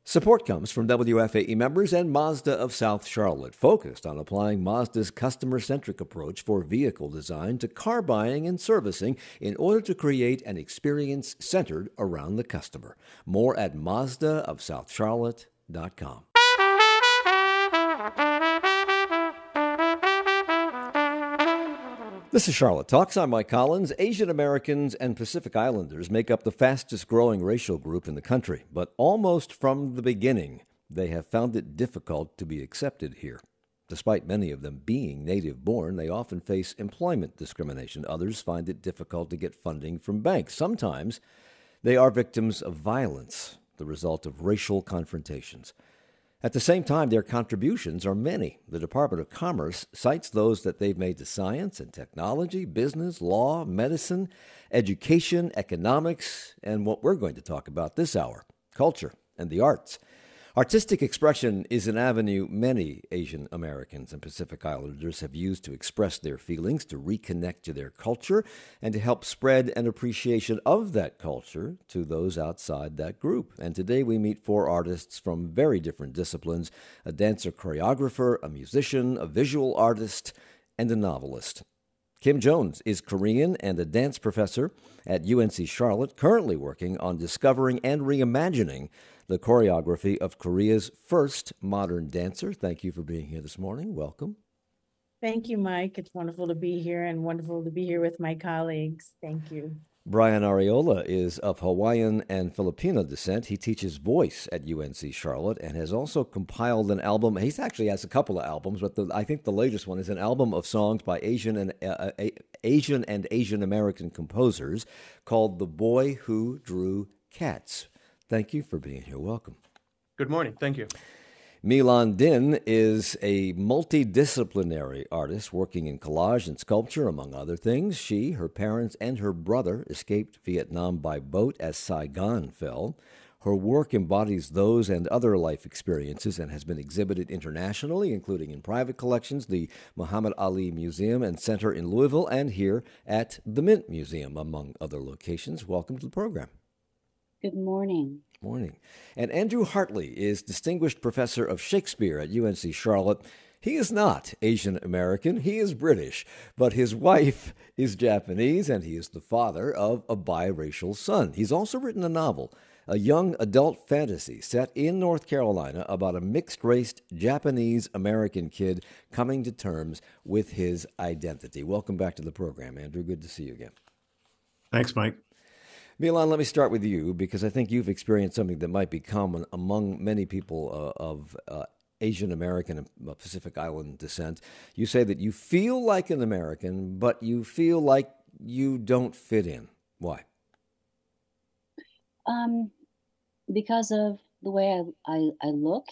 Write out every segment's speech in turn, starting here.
Support comes from WFAE members and Mazda of South Charlotte, focused on applying Mazda's customer-centric approach for vehicle design to car buying and servicing in order to create an experience centered around the customer. More at MazdaofSouthCharlotte.com. This is Charlotte Talks. I'm Mike Collins. Asian Americans and Pacific Islanders make up the fastest growing racial group in the country, but almost from the beginning, they have found it difficult to be accepted here. Despite many of them being native born, they often face employment discrimination. Others find it difficult to get funding from banks. Sometimes they are victims of violence, the result of racial confrontations. At the same time, their contributions are many. The Department of Commerce cites those that they've made to science and technology, business, law, medicine, education, economics, and what we're going to talk about this hour, culture and the arts. Artistic expression is an avenue many Asian Americans and Pacific Islanders have used to express their feelings, to reconnect to their culture, and to help spread an appreciation of that culture to those outside that group. And today we meet four artists from very different disciplines: a dancer choreographer, a musician, a visual artist, and a novelist. Kim Jones is Korean and a dance professor at UNC Charlotte, currently working on discovering and reimagining the choreography of Korea's first modern dancer. Thank you for being here this morning. Welcome. Thank you, Mike. It's wonderful to be here and wonderful to be here with my colleagues. Thank you. Brian Ariola is of Hawaiian and Filipino descent. He teaches voice at UNC Charlotte and has also compiled an album. He actually has a couple of albums, but I think the latest one is an album of songs by Asian and Asian American composers called The Boy Who Drew Cats. Thank you for being here. Welcome. Good morning. Thank you. Milan Din is a multidisciplinary artist working in collage and sculpture, among other things. She, her parents, and her brother escaped Vietnam by boat as Saigon fell. Her work embodies those and other life experiences and has been exhibited internationally, including in private collections, the Muhammad Ali Museum and Center in Louisville, and here at the Mint Museum, among other locations. Welcome to the program. Good morning. Morning. And Andrew Hartley is Distinguished Professor of Shakespeare at UNC Charlotte. He is not Asian American, he is British, but his wife is Japanese, and he is the father of a biracial son. He's also written a novel, a young adult fantasy set in North Carolina about a mixed-race Japanese-American kid coming to terms with his identity. Welcome back to the program, Andrew. Good to see you again. Thanks, Mike. Milan, let me start with you, because I think you've experienced something that might be common among many people of Asian American and Pacific Island descent. You say that you feel like an American, but you feel like you don't fit in. Why? Because of the way I look.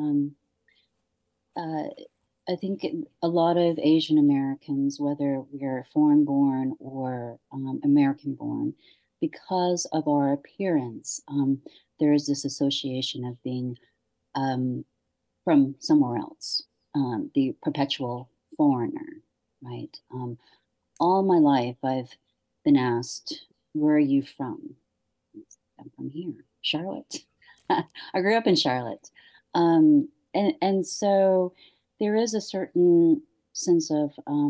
I think a lot of Asian Americans, whether we're foreign-born or American-born, because of our appearance, there is this association of being from somewhere else, the perpetual foreigner, right? All my life, I've been asked, where are you from? I'm from here, Charlotte. I grew up in Charlotte. And so there is a certain sense of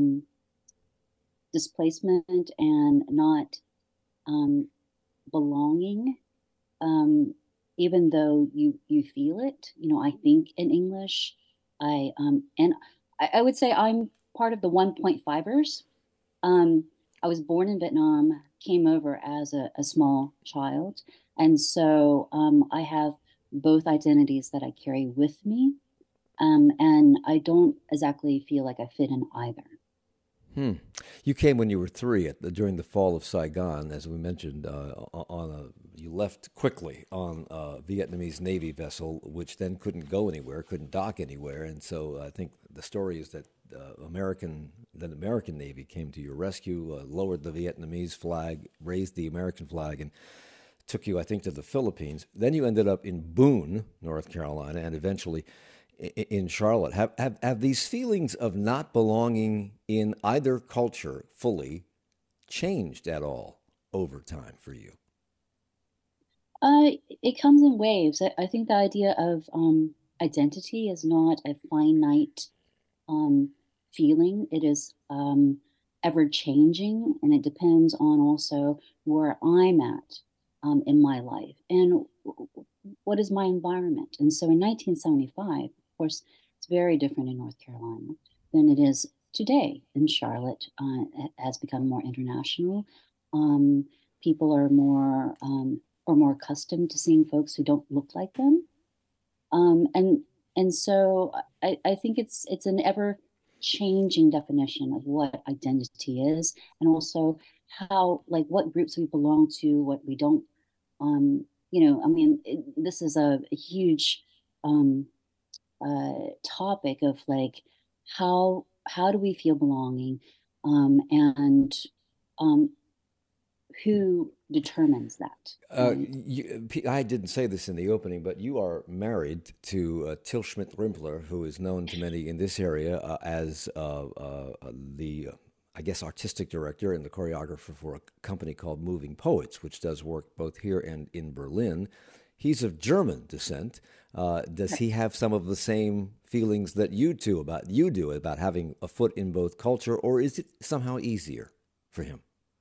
displacement and not belonging, even though you feel it. You know, I think in English. I would say I'm part of the 1.5ers. I was born in Vietnam, came over as a small child, and so I have both identities that I carry with me, and I don't exactly feel like I fit in either. You came when you were 3 during the fall of Saigon, as we mentioned. You left quickly on a Vietnamese Navy vessel, which then couldn't go anywhere, couldn't dock anywhere, and so I think the story is that the American Navy came to your rescue, lowered the Vietnamese flag, raised the American flag, and took you, I think, to the Philippines. Then you ended up in Boone, North Carolina, and eventually in Charlotte. Have these feelings of not belonging in either culture fully changed at all over time for you? It comes in waves. I think the idea of identity is not a finite um, feeling. It is ever changing, and it depends on also where I'm at in my life and what is my environment. And so in 1975, of course, it's very different in North Carolina than it is today in Charlotte. It has become more international. Um, People are more accustomed to seeing folks who don't look like them. Um, and and so I think it's an ever changing definition of what identity is, and also how, like, what groups we belong to, what we don't. I mean, this is a huge um, topic of like how do we feel belonging, and um, who determines that, right? I didn't say this in the opening, but you are married to Till Schmidt-Rimpler, who is known to many in this area as the, I guess, artistic director and the choreographer for a company called Moving Poets, which does work both here and in Berlin. He's of German descent. Does he have some of the same feelings that you do about having a foot in both culture, or is it somehow easier for him?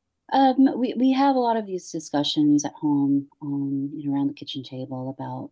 We have a lot of these discussions at home, around the kitchen table about,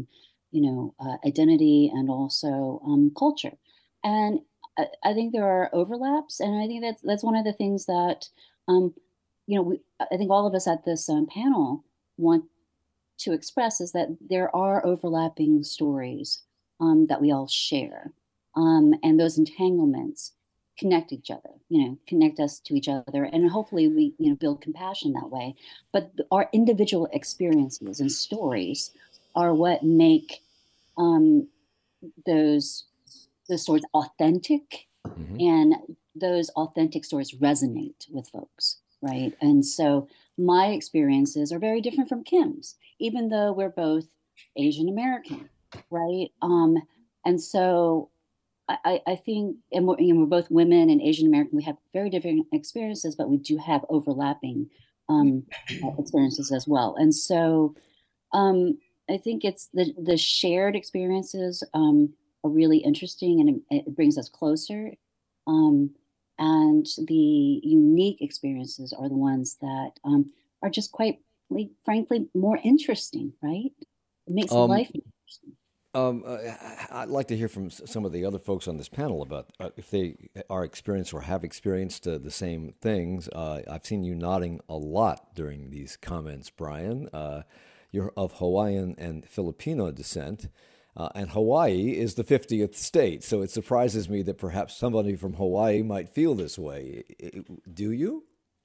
identity and also culture. And I think there are overlaps, and I think that's one of the things that, um, I think all of us at this panel want to express is that there are overlapping stories that we all share, and those entanglements connect each other, connect us to each other, and hopefully we, build compassion that way. But our individual experiences and stories are what make um, those those stories authentic, Hmm. and those authentic stories resonate with folks, right? And so my experiences are very different from Kim's, even though we're both Asian American, right? And so I think, and we're both women and Asian American. We have very different experiences, but we do have overlapping um, experiences as well. And so um, I think it's the shared experiences are really interesting, and it brings us closer. Um, and the unique experiences are the ones that are just quite, like, frankly, more interesting, right? It makes Um, life interesting. I'd like to hear from some of the other folks on this panel about if they are experienced or have experienced the same things. I've seen you nodding a lot during these comments, Brian. You're of Hawaiian and Filipino descent, and Hawaii is the 50th state, so it surprises me that perhaps somebody from Hawaii might feel this way. Do you?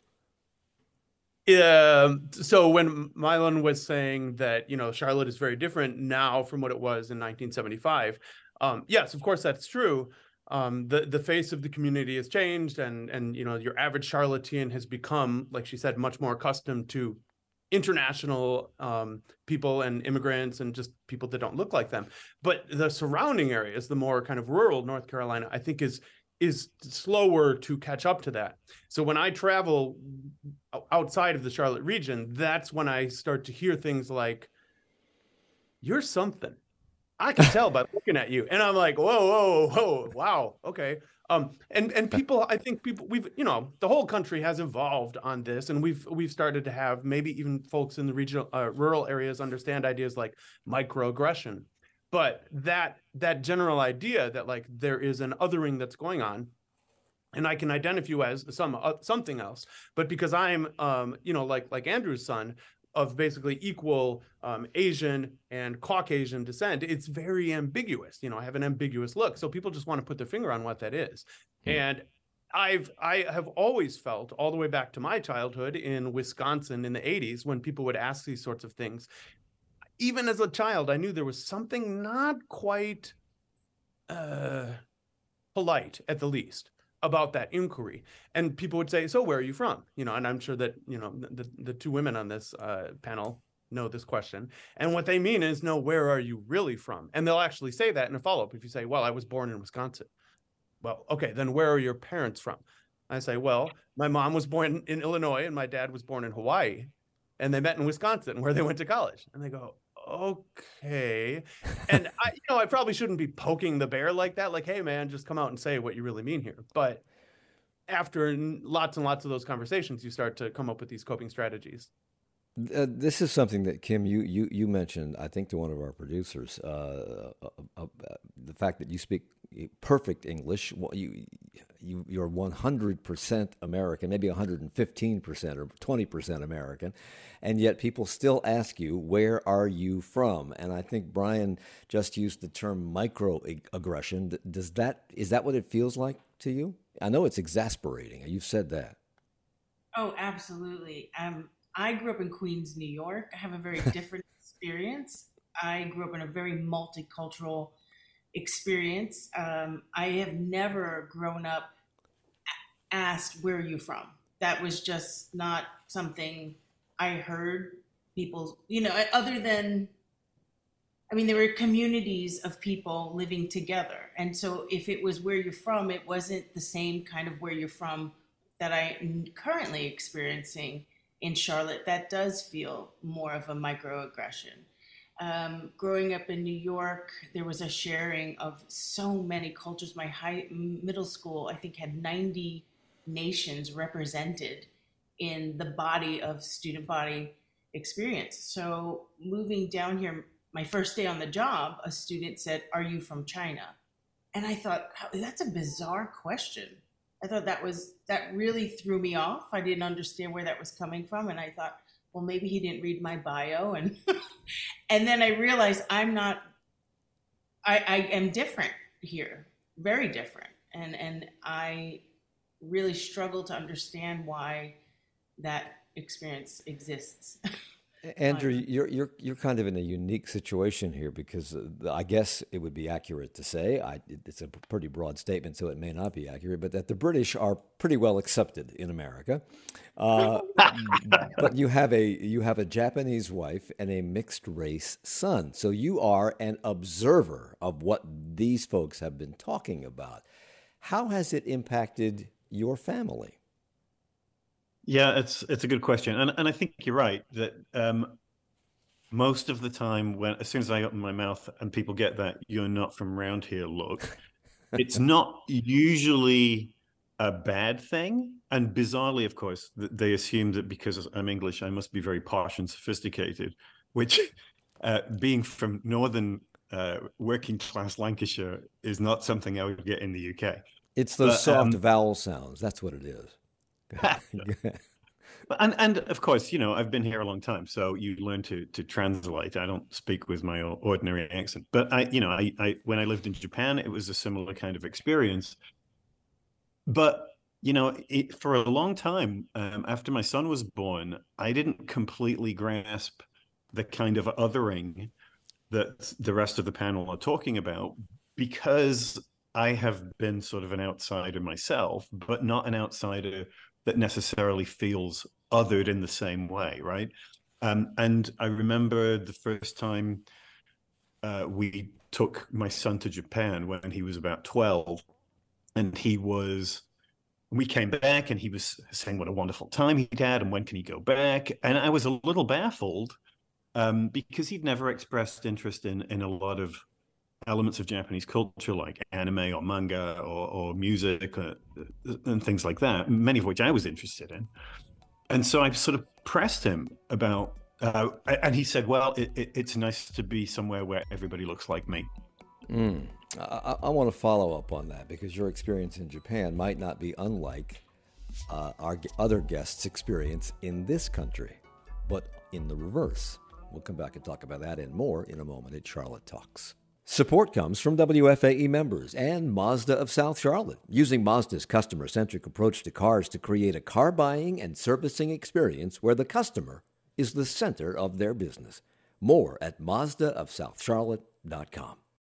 So when Mylon was saying that, Charlotte is very different now from what it was in 1975, yes, of course that's true. The face of the community has changed, and your average Charlottean has become, like she said, much more accustomed to international people and immigrants and just people that don't look like them. But the surrounding areas, the more kind of rural North Carolina, I think is slower to catch up to that. So when I travel outside of the Charlotte region, that's when I start to hear things like, "You're something. I can tell by looking at you." And I'm like, whoa, whoa, whoa, wow, okay. And people, I think people, we've, the whole country has evolved on this, and we've started to have maybe even folks in the regional, rural areas understand ideas like microaggression. But that general idea that, like, there is an othering that's going on, and I can identify you as something else, but because I'm like Andrew's son, of basically equal Asian and Caucasian descent, it's very ambiguous. I have an ambiguous look, so people just want to put their finger on what that is. Hmm. And I have always felt, all the way back to my childhood in Wisconsin in the 80s, when people would ask these sorts of things, even as a child, I knew there was something not quite uh, polite, at the least, about that inquiry. And people would say, "So where are you from?" And I'm sure that the two women on this panel know this question, and what they mean is, no, where are you really from? And they'll actually say that in a follow-up. If you say, "Well, I was born in Wisconsin." Well, okay, then where are your parents from? I say, "Well, my mom was born in Illinois and my dad was born in Hawaii." and they met in Wisconsin where they went to college. And they go, okay. And I probably shouldn't be poking the bear like that. Like, hey man, just come out and say what you really mean here. But after lots and lots of those conversations, you start to come up with these coping strategies. This is something that, Kim, you mentioned, I think, to one of our producers, the fact that you speak perfect English. You're 100% American, maybe 115% or 20% American, and yet people still ask you, where are you from? And I think Brian just used the term microaggression. Is that what it feels like to you? I know it's exasperating. You've said that. Oh, absolutely. I grew up in Queens, New York. I have a very different experience. I grew up in a very multicultural experience. I have never grown up asked, where are you from? That was just not something I heard people, other than, there were communities of people living together. And so if it was where you're from, it wasn't the same kind of where you're from that I'm currently experiencing in Charlotte. That does feel more of a microaggression. Growing up in New York, there was a sharing of so many cultures. My middle school, I think, had 90 nations represented in the body of student body experience. So moving down here, my first day on the job, a student said, "Are you from China?" And I thought, that's a bizarre question. I thought that really threw me off. I didn't understand where that was coming from. And I thought, well, maybe he didn't read my bio. And and then I realized I am different here, very different. And I really struggle to understand why that experience exists. Andrew, you're kind of in a unique situation here because I guess it would be accurate to say, it's a pretty broad statement, so it may not be accurate, but that the British are pretty well accepted in America. But you have a Japanese wife and a mixed race son, so you are an observer of what these folks have been talking about. How has it impacted your family? Yeah, it's a good question, and I think you're right that most of the time, as soon as I open my mouth and people get that "you're not from around here" look, it's not usually a bad thing. And bizarrely, of course, they assume that because I'm English, I must be very posh and sophisticated, which, being from northern working class Lancashire, is not something I would get in the UK. It's those soft vowel sounds. That's what it is. And of course, I've been here a long time, so you learn to translate. I don't speak with my ordinary accent, but I when I lived in Japan, it was a similar kind of experience. But for a long time after my son was born, I didn't completely grasp the kind of othering that the rest of the panel are talking about, because I have been sort of an outsider myself, but not an outsider that necessarily feels othered in the same way, right? And I remember the first time we took my son to Japan when he was about 12, and we came back and he was saying what a wonderful time he'd had and when can he go back? And I was a little baffled because he'd never expressed interest in a lot of elements of Japanese culture like anime or manga or music and things like that, many of which I was interested in. And so I sort of pressed him about, and he said, well, it's nice to be somewhere where everybody looks like me. I want to follow up on that because your experience in Japan might not be unlike our other guests' experience in this country, but in the reverse. We'll come back and talk about that and more in a moment at Charlotte Talks. Support comes from WFAE members and Mazda of South Charlotte, using Mazda's customer-centric approach to cars to create a car buying and servicing experience where the customer is the center of their business. More at MazdaofSouthCharlotte.com.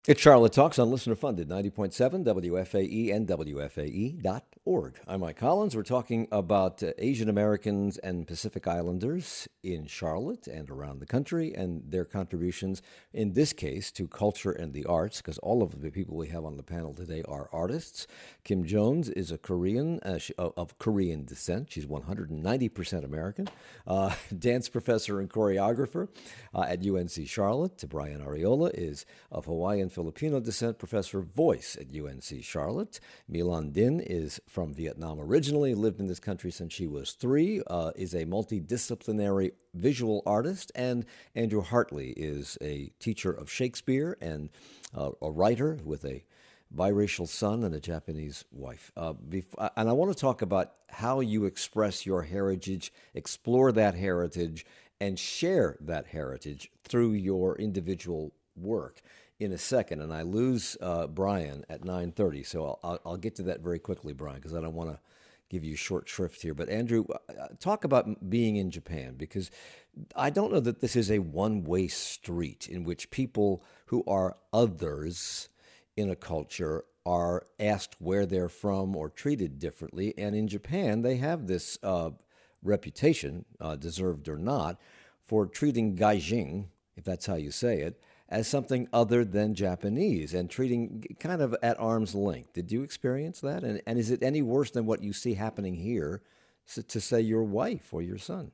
It's Charlotte Talks on Listener Funded, 90.7 WFAE and WFAE.org. I'm Mike Collins. We're talking about Asian Americans and Pacific Islanders in Charlotte and around the country and their contributions, in this case, to culture and the arts, because all of the people we have on the panel today are artists. Kim Jones is a Korean, of Korean descent. She's 190% American, dance professor and choreographer at UNC Charlotte. Brian Ariola is of Hawaiian Filipino descent, professor of voice at UNC Charlotte. Milan Din is from Vietnam originally, lived in this country since she was 3, is a multidisciplinary visual artist, and Andrew Hartley is a teacher of Shakespeare and a writer with a biracial son and a Japanese wife. And I want to talk about how you express your heritage, explore that heritage, and share that heritage through your individual work in a second. And I lose Brian at 9:30, so I'll get to that very quickly, Brian, because I don't want to give you short shrift here. But Andrew, talk about being in Japan, because I don't know that this is a one-way street in which people who are others in a culture are asked where they're from or treated differently. And in Japan, they have this reputation, deserved or not, for treating Gaijin, if that's how you say it, as something other than Japanese and treating kind of at arm's length. Did you experience that? And is it any worse than what you see happening here to say your wife or your son?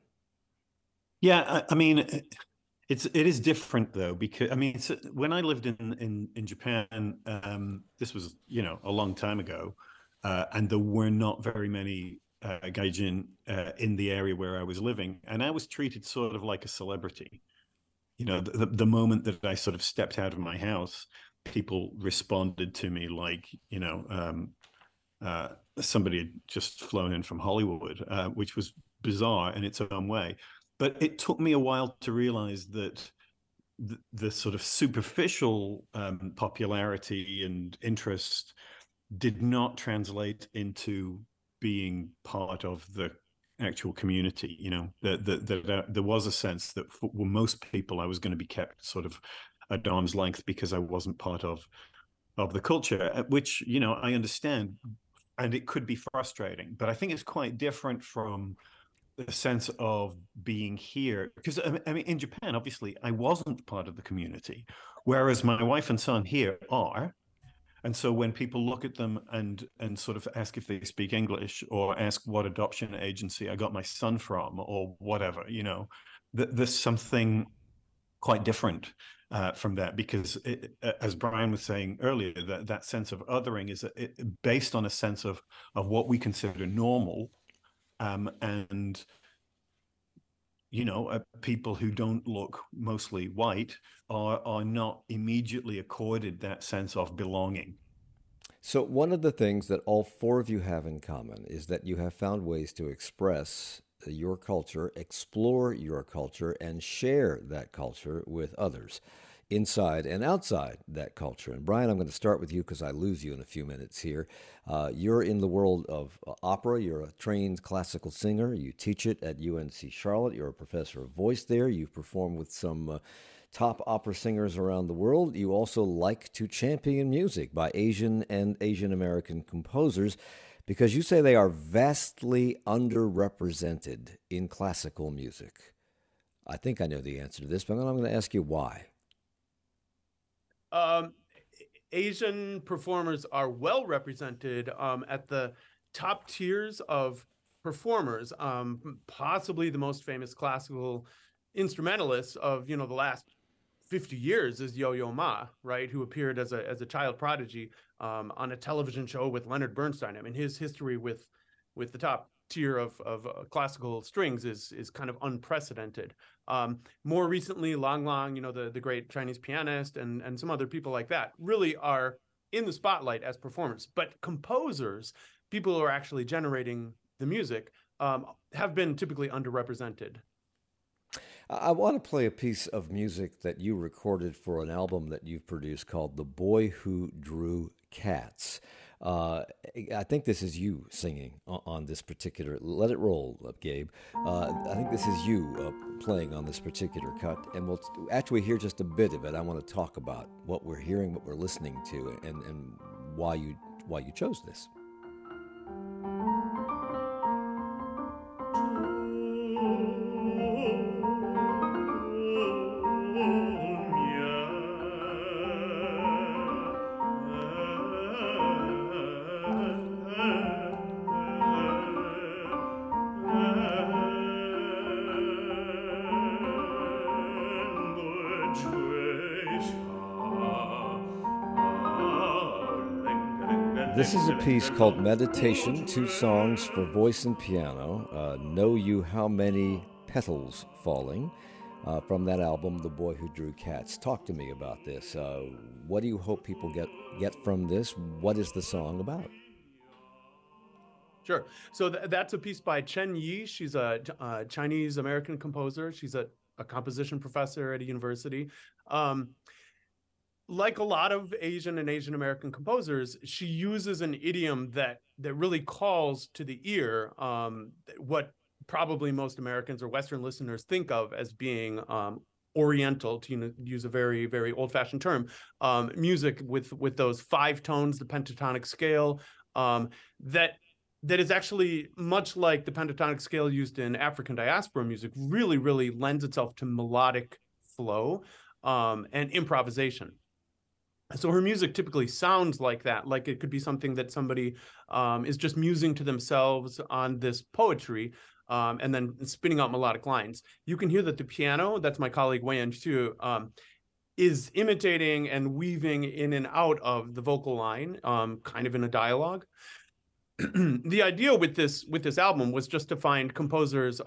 Yeah, I mean, it is different though, because I mean, when I lived in Japan, this was, a long time ago, and there were not very many Gaijin in the area where I was living, and I was treated sort of like a celebrity. The moment that I sort of stepped out of my house, people responded to me like, somebody had just flown in from Hollywood, which was bizarre in its own way. But it took me a while to realize that the sort of superficial popularity and interest did not translate into being part of the actual community. There was a sense that for most people I was going to be kept sort of at arm's length because I wasn't part of the culture, which I understand, and it could be frustrating, but I think it's quite different from the sense of being here, because I mean, in Japan, obviously I wasn't part of the community, whereas my wife and son here are. And so when people look at them and sort of ask if they speak English, or ask what adoption agency I got my son from, or whatever, there's something quite different from that, because as Brian was saying earlier, that sense of othering is based on a sense of what we consider normal, and people who don't look mostly white are not immediately accorded that sense of belonging. So one of the things that all 4 of you have in common is that you have found ways to express your culture, explore your culture, and share that culture with others, inside and outside that culture. And Brian, I'm going to start with you because I lose you in a few minutes here. You're in the world of opera. You're a trained classical singer. You teach it at UNC Charlotte. You're a professor of voice there. You've performed with some top opera singers around the world. You also like to champion music by Asian and Asian American composers, because you say they are vastly underrepresented in classical music. I think I know the answer to this, but I'm going to ask you why. Asian performers are well represented at the top tiers of performers. Possibly the most famous classical instrumentalist of the last 50 years is Yo-Yo Ma, right? Who appeared as a child prodigy on a television show with Leonard Bernstein. I mean, his history with the top tier of classical strings is kind of unprecedented. More recently, Lang Lang, the great Chinese pianist, and some other people like that really are in the spotlight as performers. But composers, people who are actually generating the music, have been typically underrepresented. I want to play a piece of music that you recorded for an album that you've produced called The Boy Who Drew Cats. I think this is you singing on this particular. Let it roll, Gabe. I think this is you playing on this particular cut, and we'll after we hear just a bit of it, I want to talk about what we're hearing, what we're listening to, and why you chose this. This is a piece called Meditation, 2 songs for voice and piano. Know You How Many Petals Falling, from that album, The Boy Who Drew Cats. Talk to me about this. What do you hope people get from this? What is the song about? Sure. So that's a piece by Chen Yi. She's a Chinese-American composer. She's a composition professor at a university. Like a lot of Asian and Asian American composers, she uses an idiom that really calls to the ear what probably most Americans or Western listeners think of as being Oriental, to use a very, very old-fashioned term, music with those 5 tones, the pentatonic scale, that is actually much like the pentatonic scale used in African diaspora music, really, really lends itself to melodic flow and improvisation. So her music typically sounds like that, like it could be something that somebody is just musing to themselves on this poetry and then spinning out melodic lines. You can hear that the piano, that's my colleague Wei-Yen Xu, is imitating and weaving in and out of the vocal line, kind of in a dialogue. The idea with this album was just to find composers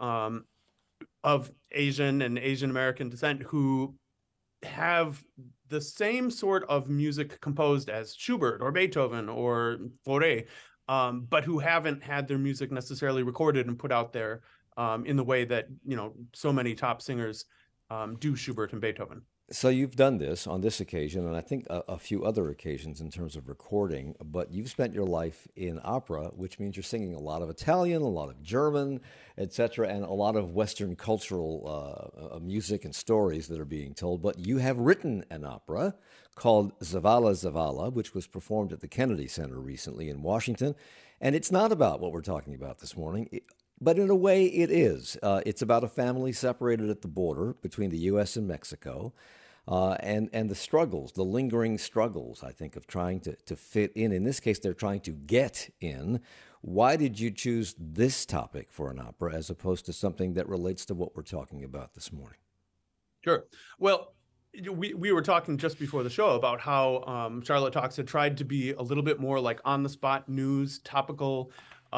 of Asian and Asian American descent who have the same sort of music composed as Schubert or Beethoven or Fauré, but who haven't had their music necessarily recorded and put out there in the way that, so many top singers do Schubert and Beethoven. So you've done this on this occasion, and I think a few other occasions in terms of recording, but you've spent your life in opera, which means you're singing a lot of Italian, a lot of German, etc., and a lot of Western cultural music and stories that are being told. But you have written an opera called Zavala Zavala, which was performed at the Kennedy Center recently in Washington, and it's not about what we're talking about this morning. But in a way, it is. It's about a family separated at the border between the U.S. and Mexico, and the struggles, the lingering struggles, I think, of trying to fit in. In this case, they're trying to get in. Why did you choose this topic for an opera as opposed to something that relates to what we're talking about this morning? Sure. Well, we were talking just before the show about how Charlotte Talks had tried to be a little bit more like on-the-spot news, topical,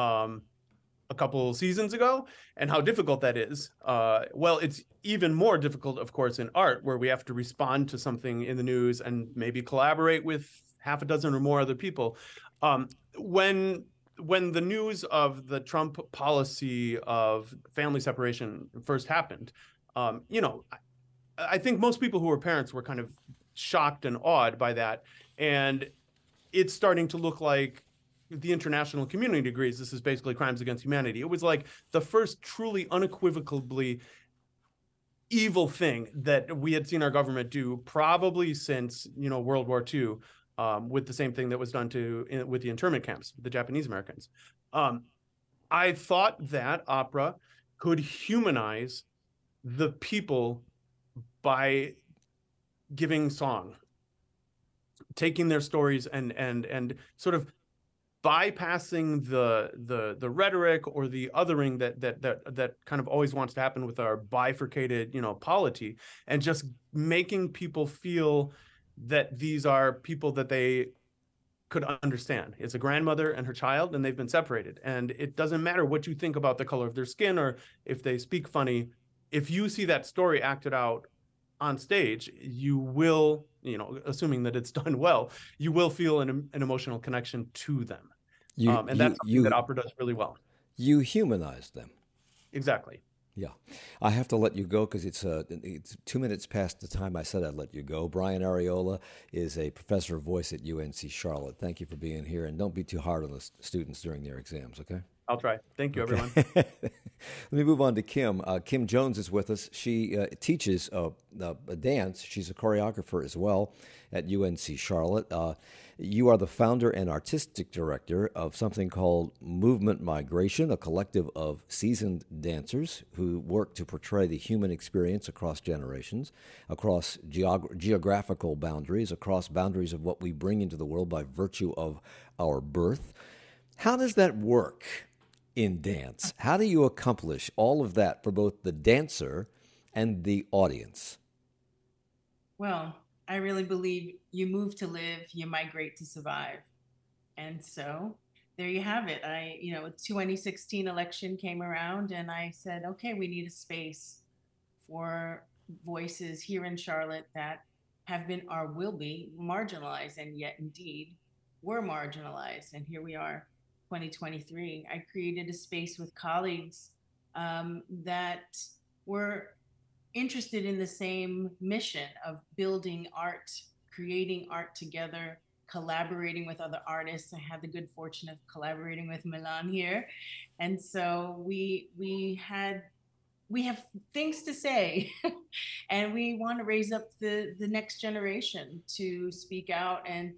a couple seasons ago, and how difficult that is. Well, it's even more difficult, of course, in art, where we have to respond to something in the news and maybe collaborate with half a dozen or more other people. When the news of the Trump policy of family separation first happened, I think most people who were parents were kind of shocked and awed by that. And it's starting to look like the international community agrees this is basically crimes against humanity. It was like the first truly unequivocally evil thing that we had seen our government do probably since, World War II, with the same thing that was done with the internment camps, the Japanese Americans. I thought that opera could humanize the people by giving song, taking their stories and sort of bypassing the rhetoric or the othering that kind of always wants to happen with our bifurcated, polity, and just making people feel that these are people that they could understand. It's a grandmother and her child, and they've been separated. And it doesn't matter what you think about the color of their skin or if they speak funny. If you see that story acted out on stage, you will, assuming that it's done well, you will feel an emotional connection to them. And that's something that opera does really well. You humanize them. Exactly. Yeah, I have to let you go because it's 2 minutes past the time I said I'd let you go. Brian Ariola is a professor of voice at UNC Charlotte. Thank you for being here, and don't be too hard on the students during their exams, okay? I'll try. Thank you, everyone. Let me move on to Kim. Kim Jones is with us. She teaches a dance. She's a choreographer as well at UNC Charlotte. You are the founder and artistic director of something called Movement Migration, a collective of seasoned dancers who work to portray the human experience across generations, across geographical boundaries, across boundaries of what we bring into the world by virtue of our birth. How does that work in dance? How do you accomplish all of that for both the dancer and the audience? Well, I really believe you move to live, you migrate to survive. And so there you have it. 2016 election came around and I said, okay, we need a space for voices here in Charlotte that have been or will be marginalized, and yet indeed were marginalized. And here we are, 2023. I created a space with colleagues that were interested in the same mission of building art, creating art together, collaborating with other artists. I had the good fortune of collaborating with Milan here. And so we have things to say and we want to raise up the next generation to speak out and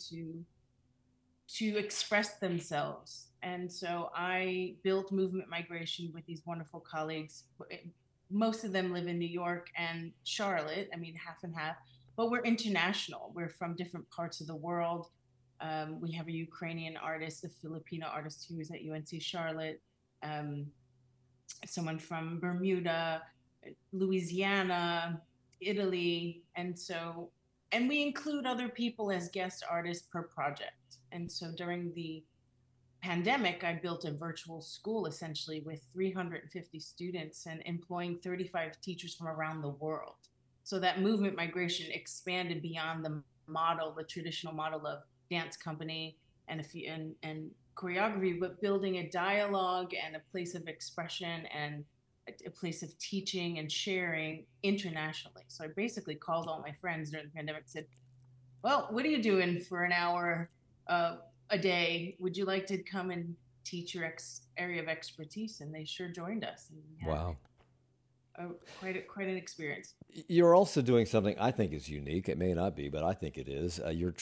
to express themselves. And so I built Movement Migration with these wonderful colleagues. Most of them live in New York and Charlotte. I mean, half and half, but we're international. We're from different parts of the world. We have a Ukrainian artist, a Filipino artist who is at UNC Charlotte, someone from Bermuda, Louisiana, Italy. And we include other people as guest artists per project. And so during the pandemic, I built a virtual school essentially with 350 students and employing 35 teachers from around the world. So that Movement Migration expanded beyond the traditional model of dance company and choreography, but building a dialogue and a place of expression and a place of teaching and sharing internationally. So I basically called all my friends during the pandemic and said, well, what are you doing for an hour a day? Would you like to come and teach your area of expertise? And they sure joined us. And Wow. Quite an experience. You're also doing something I think is unique. It may not be, but I think it is. You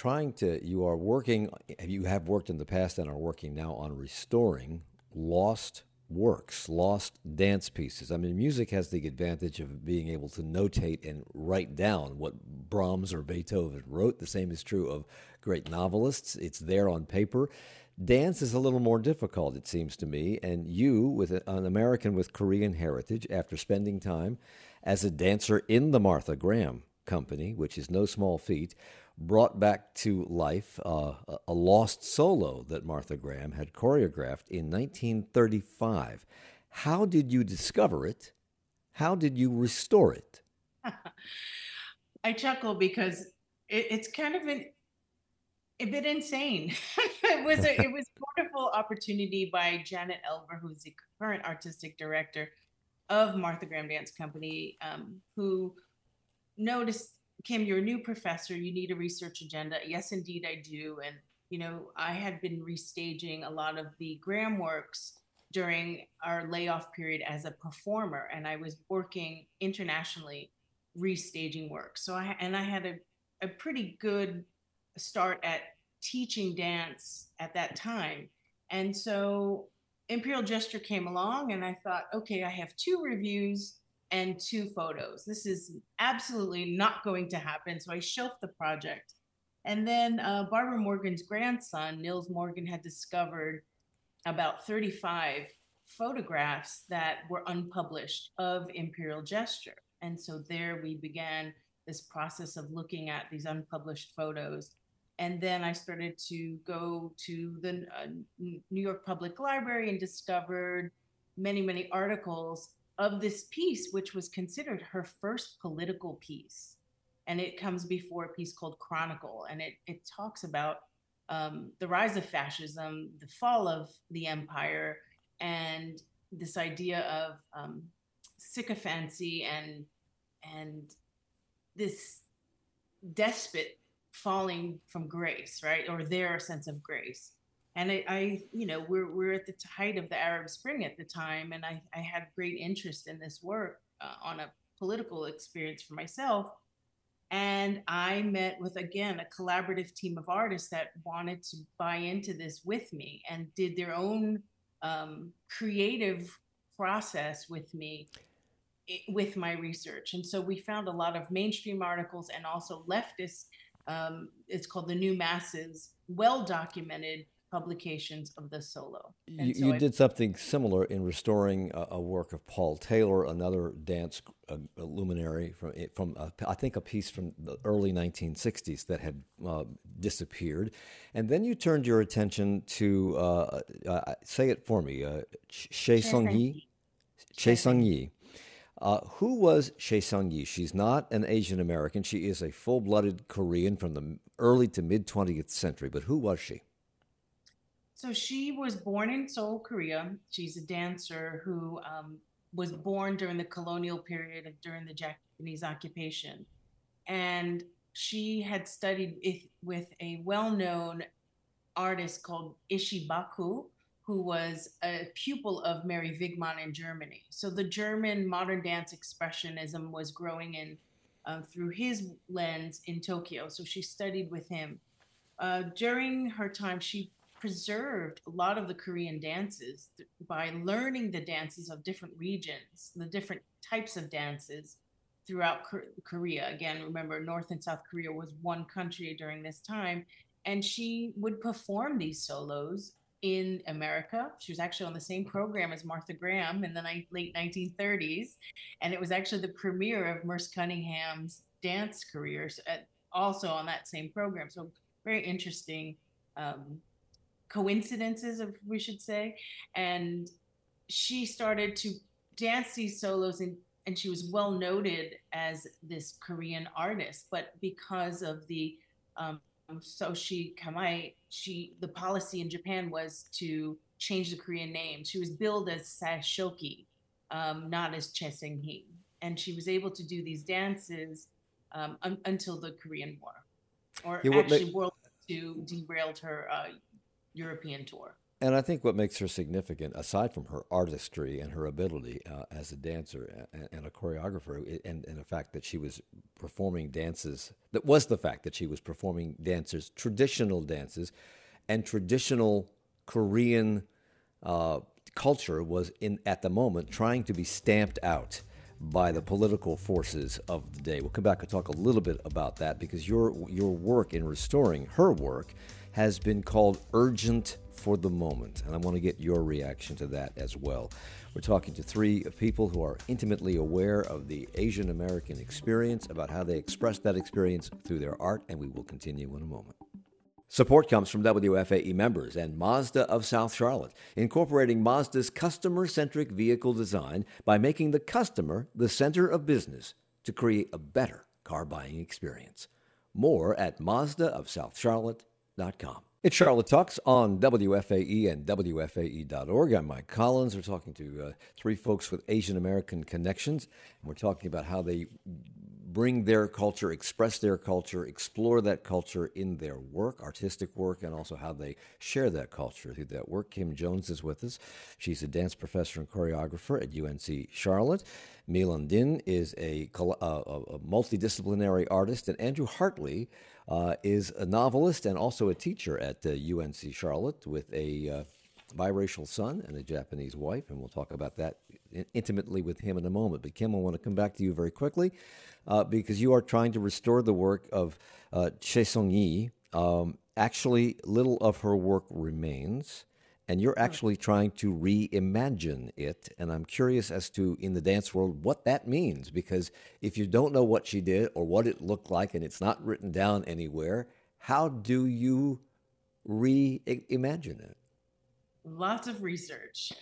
have worked in the past and are working now on restoring lost works, lost dance pieces. I mean, music has the advantage of being able to notate and write down what Brahms or Beethoven wrote. The same is true of great novelists. It's there on paper. Dance is a little more difficult, it seems to me, and you, with an American with Korean heritage, after spending time as a dancer in the Martha Graham Company, which is no small feat, brought back to life a lost solo that Martha Graham had choreographed in 1935. How did you discover it? How did you restore it? I chuckle because it's kind of a bit insane. It was a wonderful opportunity by Janet Elver, who's the current artistic director of Martha Graham Dance Company, who noticed, Kim, you're a new professor, you need a research agenda. Yes, indeed, I do. And, I had been restaging a lot of the Graham works during our layoff period as a performer, and I was working internationally restaging work. So I had a pretty good start at teaching dance at that time. And so Imperial Gesture came along and I thought, okay, I have 2 reviews and 2 photos. This is absolutely not going to happen. So I shelved the project. And then Barbara Morgan's grandson, Nils Morgan, had discovered about 35 photographs that were unpublished of Imperial Gesture. And so there we began this process of looking at these unpublished photos. And then I started to go to the New York Public Library and discovered many, many articles of this piece, which was considered her first political piece. And it comes before a piece called Chronicle. And it talks about the rise of fascism, the fall of the empire, and this idea of sycophancy and this despot falling from grace, right? Or their sense of grace. And we're at the height of the Arab Spring at the time, and I had great interest in this work on a political experience for myself. And I met with, again, a collaborative team of artists that wanted to buy into this with me and did their own creative process with me with my research. And so we found a lot of mainstream articles and also leftist, it's called The New Masses, well documented publications of the solo. You did something similar in restoring a work of Paul Taylor, another dance luminary from I think a piece from the early 1960s that had disappeared. And then you turned your attention to, say it for me, Shea Sung-yi. Shea Sung-yi. Who was Shea Sung-yi? She's not an Asian American. She is a full-blooded Korean from the early to mid 20th century. But who was she? So she was born in Seoul, Korea. She's a dancer who was born during the colonial period, during the Japanese occupation. And she had studied with a well-known artist called Ishi Baku, who was a pupil of Mary Wigman in Germany. So the German modern dance expressionism was growing in through his lens in Tokyo. So she studied with him. During her time, she preserved a lot of the Korean dances by learning the dances of different regions, the different types of dances throughout Korea. Again, remember, North and South Korea was one country during this time. And she would perform these solos in America. She was actually on the same program as Martha Graham in the late 1930s. And it was actually the premiere of Merce Cunningham's dance careers, also on that same program. So very interesting coincidences, if we should say. And she started to dance these solos, and she was well noted as this Korean artist. But because of the Soshi Kamai, the policy in Japan was to change the Korean name. She was billed as Saeshoki, not as Choi Seung-hee. And she was able to do these dances until the Korean War, or actually World War II derailed her European tour. And I think what makes her significant, aside from her artistry and her ability as a dancer and a choreographer, and the fact that she was performing dances, traditional dances, and traditional Korean culture was at the moment trying to be stamped out by the political forces of the day. We'll come back and talk a little bit about that, because your work in restoring her work has been called urgent for the moment, and I want to get your reaction to that as well. We're talking to three people who are intimately aware of the Asian American experience, about how they express that experience through their art, and we will continue in a moment. Support comes from WFAE members and Mazda of South Charlotte, incorporating Mazda's customer-centric vehicle design by making the customer the center of business to create a better car buying experience. More at mazdaofsouthcharlotte.com. It's Charlotte Talks on WFAE and WFAE.org. I'm Mike Collins. We're talking to three folks with Asian American connections, and we're talking about how they bring their culture, express their culture, explore that culture in their work, artistic work, and also how they share that culture through that work. Kim Jones is with us. She's a dance professor and choreographer at UNC Charlotte. Milan Din is a multidisciplinary artist, and Andrew Hartley is a novelist and also a teacher at UNC Charlotte with a biracial son and a Japanese wife, and we'll talk about that intimately with him in a moment. But Kim, I want to come back to you very quickly because you are trying to restore the work of Shea Sung-yi. Actually, little of her work remains, and you're actually trying to reimagine it. And I'm curious as to, in the dance world, what that means, because if you don't know what she did or what it looked like and it's not written down anywhere, how do you reimagine it? Lots of research.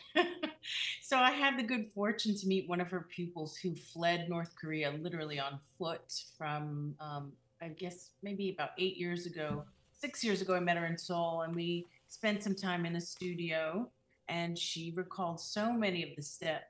So I had the good fortune to meet one of her pupils who fled North Korea literally on foot from, I guess, maybe about 8 years ago. 6 years ago, I met her in Seoul, and we spent some time in a studio, and she recalled so many of the steps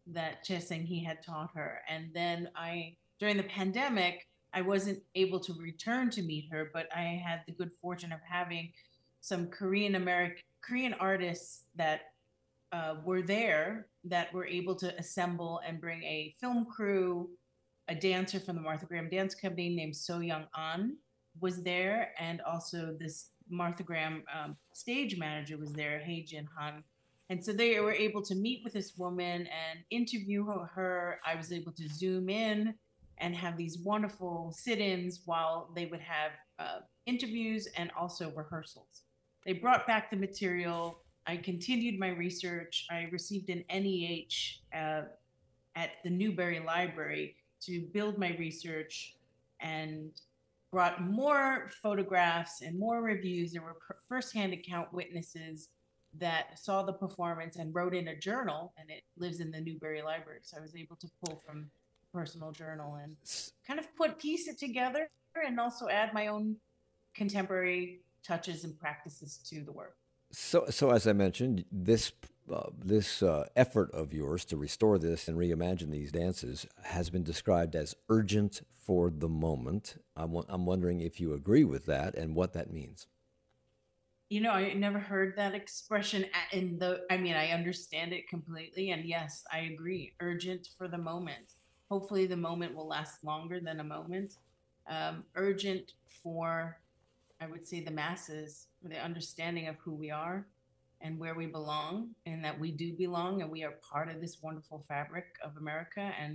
that Chesing he had taught her. And then during the pandemic, I wasn't able to return to meet her, but I had the good fortune of having some Korean artists that were there that were able to assemble and bring a film crew. A dancer from the Martha Graham Dance Company named So Young An was there, and also this Martha Graham stage manager was there, Hei Jin Han. And so they were able to meet with this woman and interview her. I was able to zoom in and have these wonderful sit-ins while they would have interviews and also rehearsals. They brought back the material. I continued my research. I received an NEH at the Newberry Library to build my research, and brought more photographs and more reviews. There were firsthand account witnesses that saw the performance and wrote in a journal, and it lives in the Newberry Library. So I was able to pull from personal journal and kind of piece it together and also add my own contemporary touches and practices to the work. So as I mentioned, this effort of yours to restore this and reimagine these dances has been described as urgent for the moment. I'm wondering if you agree with that and what that means. I never heard that expression I understand it completely. And yes, I agree. Urgent for the moment. Hopefully the moment will last longer than a moment. Urgent for, I would say, the masses, for the understanding of who we are and where we belong, and that we do belong, and we are part of this wonderful fabric of America. And,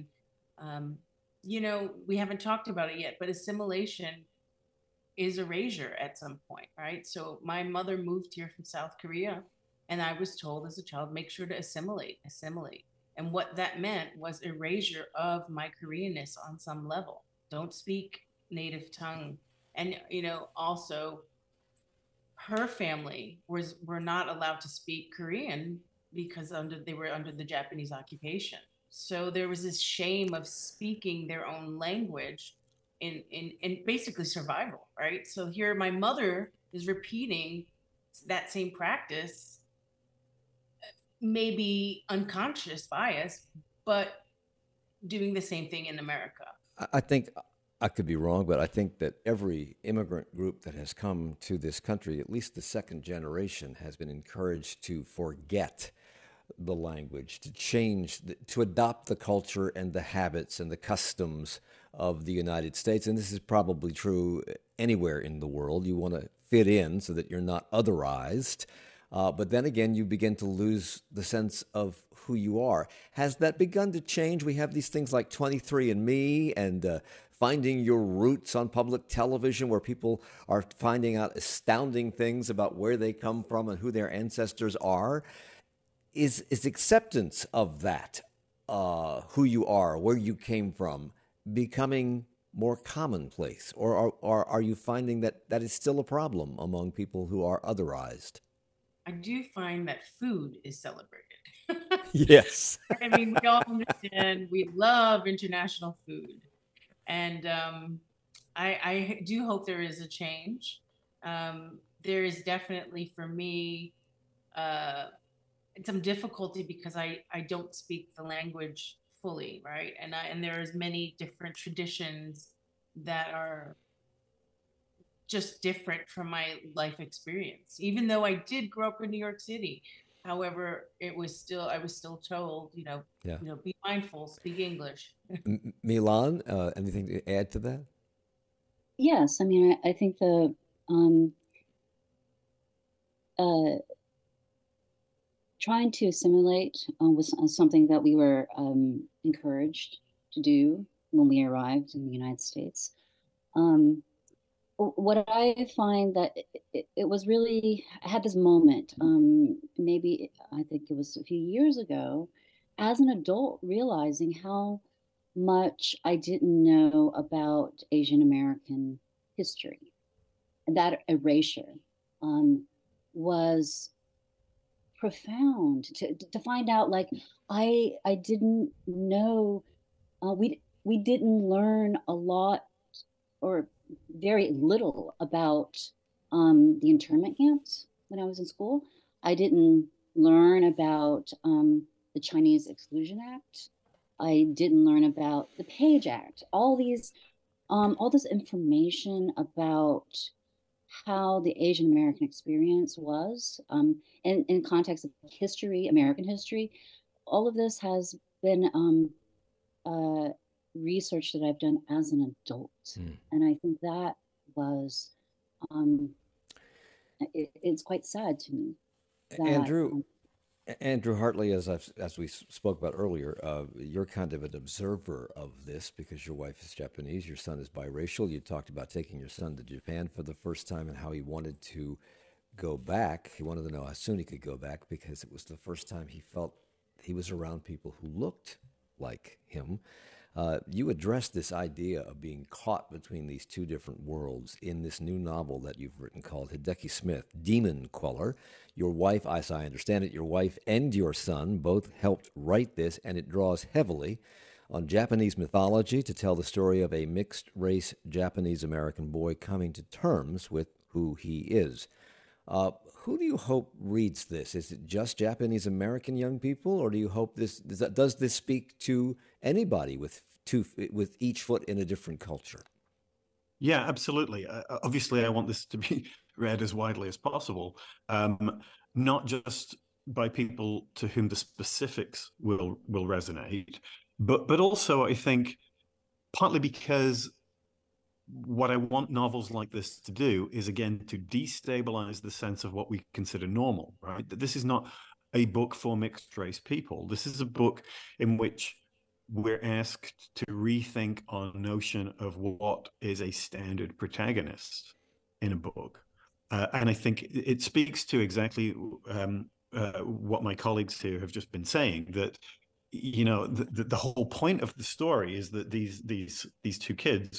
we haven't talked about it yet, but assimilation is erasure at some point, right? So my mother moved here from South Korea, and I was told as a child, make sure to assimilate. And what that meant was erasure of my Koreanness on some level. Don't speak native tongue. And, also her family were not allowed to speak Korean because they were under the Japanese occupation. So there was this shame of speaking their own language in basically survival, right? So here my mother is repeating that same practice, maybe unconscious bias, but doing the same thing in America. I think I could be wrong, but I think that every immigrant group that has come to this country, at least the second generation, has been encouraged to forget the language, to change, to adopt the culture and the habits and the customs of the United States. And this is probably true anywhere in the world. You want to fit in so that you're not otherized. But then again, you begin to lose the sense of who you are. Has that begun to change? We have these things like 23andMe and finding your roots on public television, where people are finding out astounding things about where they come from and who their ancestors are. Is acceptance of that, who you are, where you came from, becoming more commonplace? Or are you finding that that is still a problem among people who are otherized? I do find that food is celebrated. Yes. I mean, we all understand we love international food. And I do hope there is a change. There is definitely, for me, some difficulty because I don't speak the language fully, right? And there's many different traditions that are just different from my life experience. Even though I did grow up in New York City, however, I was still told, be mindful, speak English. Milan, anything to add to that? Yes, I mean, I think the trying to assimilate was something that we were encouraged to do when we arrived in the United States. What I find that it was really, I had this moment, maybe I think it was a few years ago, as an adult, realizing how much I didn't know about Asian American history. And that erasure was profound to find out, like, I didn't know, we didn't learn a lot or very little about the internment camps when I was in school. I didn't learn about the the Chinese Exclusion Act. I didn't learn about the Page Act. All this information about how the Asian American experience was, in context of history, American history. All of this has been research that I've done as an adult, and I think that was it's quite sad to me. That, Andrew Hartley, as we spoke about earlier, you're kind of an observer of this because your wife is Japanese, your son is biracial. You talked about taking your son to Japan for the first time and how he wanted to go back. He wanted to know how soon he could go back because it was the first time he felt he was around people who looked like him. You addressed this idea of being caught between these two different worlds in this new novel that you've written called Hideki Smith, Demon Queller. Your wife, as I understand it, your wife and your son both helped write this, and it draws heavily on Japanese mythology to tell the story of a mixed-race Japanese-American boy coming to terms with who he is. Who do you hope reads this? Is it just Japanese-American young people, or do you hope does this speak to anybody with each foot in a different culture? Yeah, absolutely. Obviously, I want this to be read as widely as possible, not just by people to whom the specifics will resonate, but also I think partly because what I want novels like this to do is, again, to destabilize the sense of what we consider normal, right? This is not a book for mixed race people. This is a book in which we're asked to rethink our notion of what is a standard protagonist in a book. And I think it speaks to exactly what my colleagues here have just been saying, that, you know, the whole point of the story is that these two kids,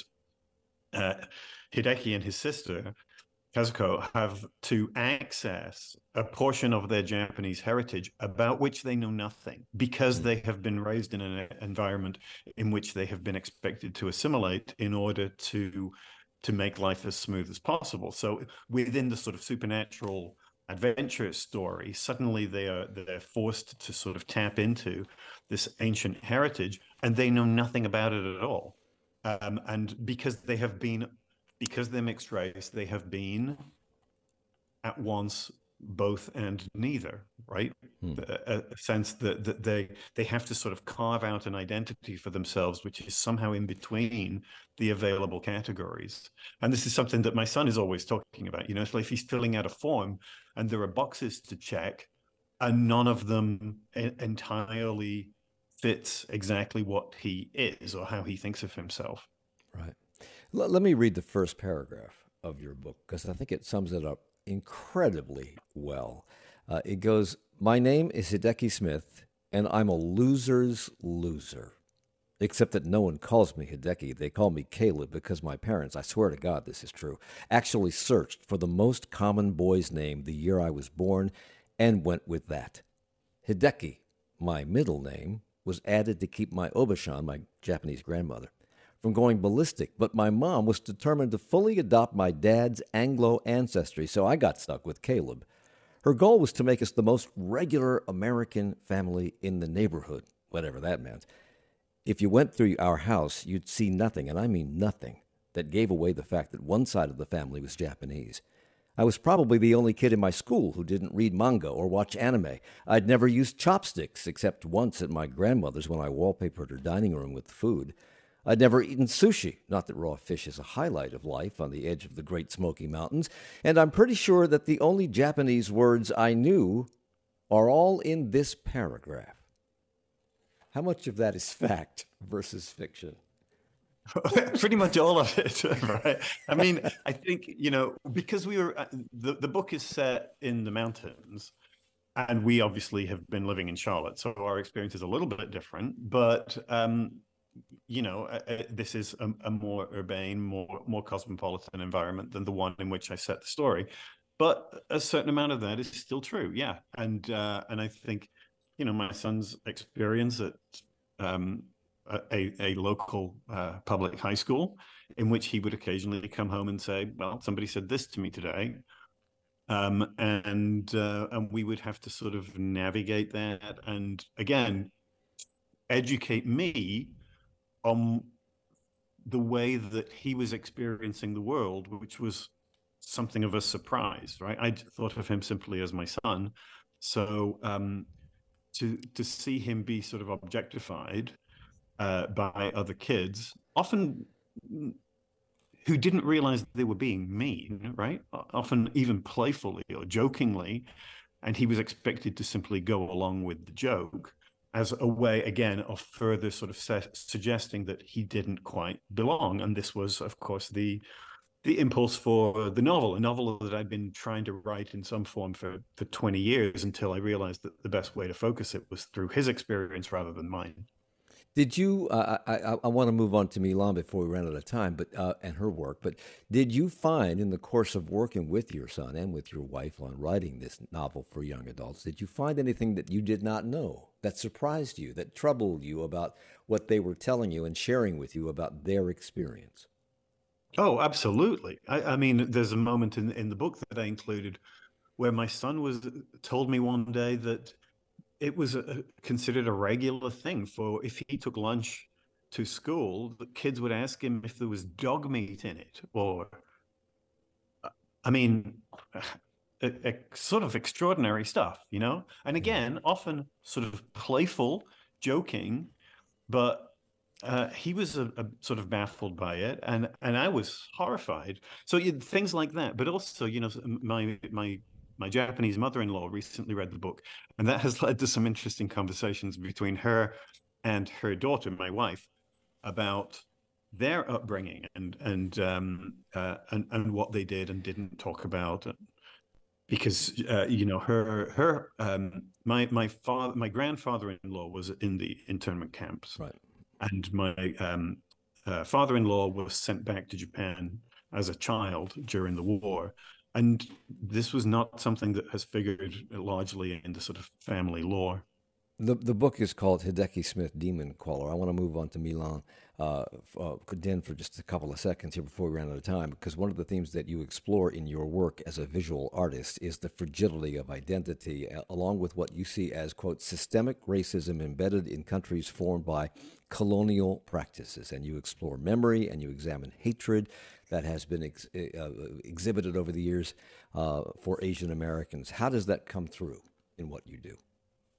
Hideki and his sister, Kazuko, have to access a portion of their Japanese heritage about which they know nothing because they have been raised in an environment in which they have been expected to assimilate in order to make life as smooth as possible. So within the sort of supernatural adventurous story, suddenly they're forced to sort of tap into this ancient heritage, and they know nothing about it at all. And because they're mixed race, they have been at once both and neither, right? A sense that they have to sort of carve out an identity for themselves, which is somehow in between the available categories. And this is something that my son is always talking about. You know, it's like if he's filling out a form and there are boxes to check, and none of them entirely fits exactly what he is or how he thinks of himself. Right. Let me read the first paragraph of your book because I think it sums it up incredibly well. It goes, "My name is Hideki Smith, and I'm a loser's loser. Except that no one calls me Hideki. They call me Caleb because my parents, I swear to God this is true, actually searched for the most common boy's name the year I was born and went with that. Hideki, my middle name, was added to keep my Obashan, my Japanese grandmother, from going ballistic, but my mom was determined to fully adopt my dad's Anglo ancestry, so I got stuck with Caleb. Her goal was to make us the most regular American family in the neighborhood, whatever that meant. If you went through our house, you'd see nothing, and I mean nothing, that gave away the fact that one side of the family was Japanese. I was probably the only kid in my school who didn't read manga or watch anime. I'd never used chopsticks, except once at my grandmother's when I wallpapered her dining room with food. I'd never eaten sushi, not that raw fish is a highlight of life on the edge of the Great Smoky Mountains, and I'm pretty sure that the only Japanese words I knew are all in this paragraph." How much of that is fact versus fiction? Pretty much all of it, right? I mean, I think, you know, because we were, the book is set in the mountains, and we obviously have been living in Charlotte, so our experience is a little bit different, but, you know, this is a more urbane, more cosmopolitan environment than the one in which I set the story. But a certain amount of that is still true, yeah. And I think, you know, my son's experience at a local public high school, in which he would occasionally come home and say, well, somebody said this to me today. And we would have to sort of navigate that, and again, educate me on the way that he was experiencing the world, which was something of a surprise, right? I thought of him simply as my son. So to see him be sort of objectified by other kids, often who didn't realize they were being mean, right? Often even playfully or jokingly, and he was expected to simply go along with the joke as a way, again, of further sort of suggesting that he didn't quite belong. And this was, of course, the impulse for the novel, a novel that I'd been trying to write in some form for 20 years, until I realized that the best way to focus it was through his experience rather than mine. Did you? I want to move on to Milan before we run out of time, but and her work. But did you find, in the course of working with your son and with your wife on writing this novel for young adults, did you find anything that you did not know, that surprised you, that troubled you about what they were telling you and sharing with you about their experience? Oh, absolutely. I mean, there's a moment in the book that I included where my son told me one day that it was considered a regular thing for, if he took lunch to school, the kids would ask him if there was dog meat in it, or I mean, sort of extraordinary stuff, you know? And again, often sort of playful, joking, but he was sort of baffled by it, and I was horrified. So things like that, but also, you know, my Japanese mother-in-law recently read the book, and that has led to some interesting conversations between her and her daughter, my wife, about their upbringing and what they did and didn't talk about, because you know, my grandfather-in-law was in the internment camps, Right. and my father-in-law was sent back to Japan as a child during the war. And this was not something that has figured largely in the sort of family lore. The book is called Hideki Smith, Demon Queller. I want to move on to Milan Den for just a couple of seconds here before we run out of time, because one of the themes that you explore in your work as a visual artist is the fragility of identity, along with what you see as, quote, systemic racism embedded in countries formed by colonial practices. And you explore memory and you examine hatred that has been exhibited over the years for Asian Americans. How does that come through in what you do?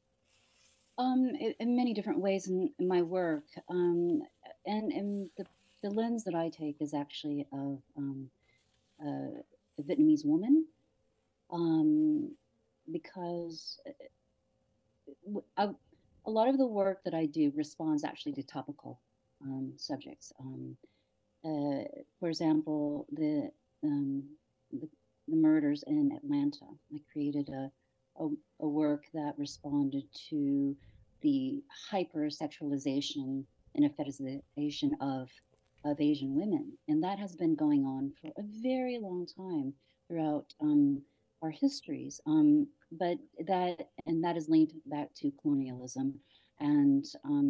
In many different ways in my work, and the lens that I take is actually of a Vietnamese woman, because a lot of the work that I do responds actually to topical subjects. For example, the murders in Atlanta. I created a work that responded to the hypersexualization and a fetishization of Asian women, and that has been going on for a very long time throughout our histories. But that is linked back to colonialism, and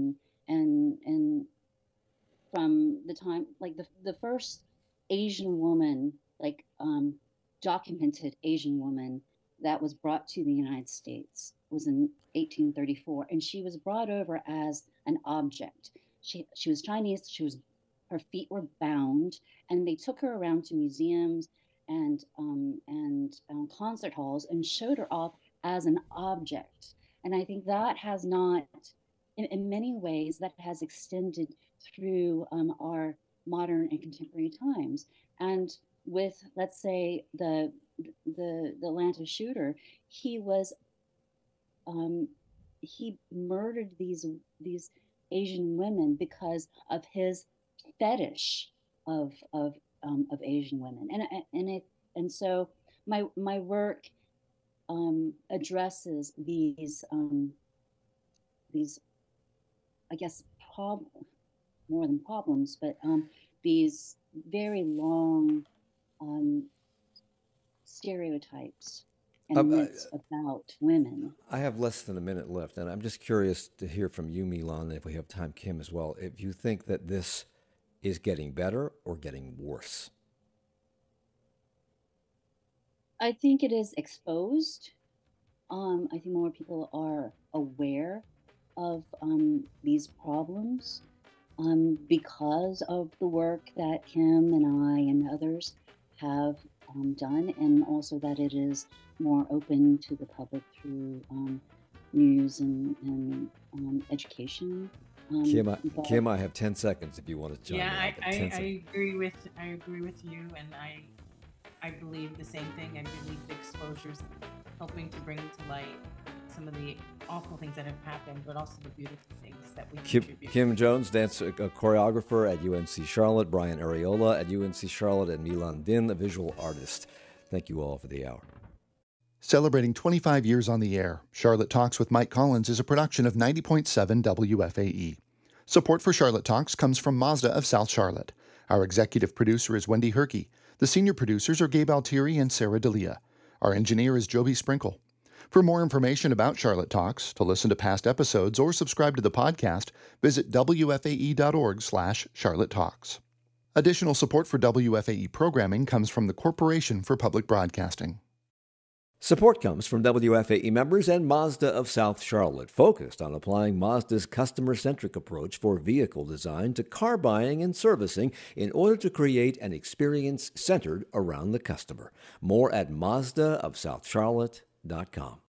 from the time, like the first Asian woman, like documented Asian woman that was brought to the United States was in 1834, and she was brought over as an object. She was Chinese. Her feet were bound, and they took her around to museums and concert halls and showed her off as an object. And I think that has not, in many ways, that has extended through our modern and contemporary times. And with, let's say, the Atlanta shooter, he murdered these Asian women because of his fetish of Asian women, and so my work addresses these I guess more than problems, but these very long stereotypes and myths about women. I have less than a minute left, and I'm just curious to hear from you, Milan, and if we have time, Kim, as well, if you think that this is getting better or getting worse. I think it is exposed. I think more people are aware of these problems because of the work that Kim and I and others have done, and also that it is more open to the public through news and education. Kim, I have 10 seconds if you want to chime in. Yeah, I'll get 10 seconds. I agree with you, and I believe the same thing. I believe the exposure's helping to bring to light some of the awful things that have happened, but also the beautiful things that we contribute. Kim Jones, dance choreographer at UNC Charlotte, Brian Areola at UNC Charlotte, and Milan Din, a visual artist. Thank you all for the hour. Celebrating 25 years on the air, Charlotte Talks with Mike Collins is a production of 90.7 WFAE. Support for Charlotte Talks comes from Mazda of South Charlotte. Our executive producer is Wendy Herkey. The senior producers are Gabe Altieri and Sarah D'Elia. Our engineer is Joby Sprinkle. For more information about Charlotte Talks, to listen to past episodes, or subscribe to the podcast, visit wfae.org/Charlotte Talks. Additional support for WFAE programming comes from the Corporation for Public Broadcasting. Support comes from WFAE members and Mazda of South Charlotte, focused on applying Mazda's customer-centric approach for vehicle design to car buying and servicing in order to create an experience centered around the customer. More at mazdaofsouthcharlotte.com.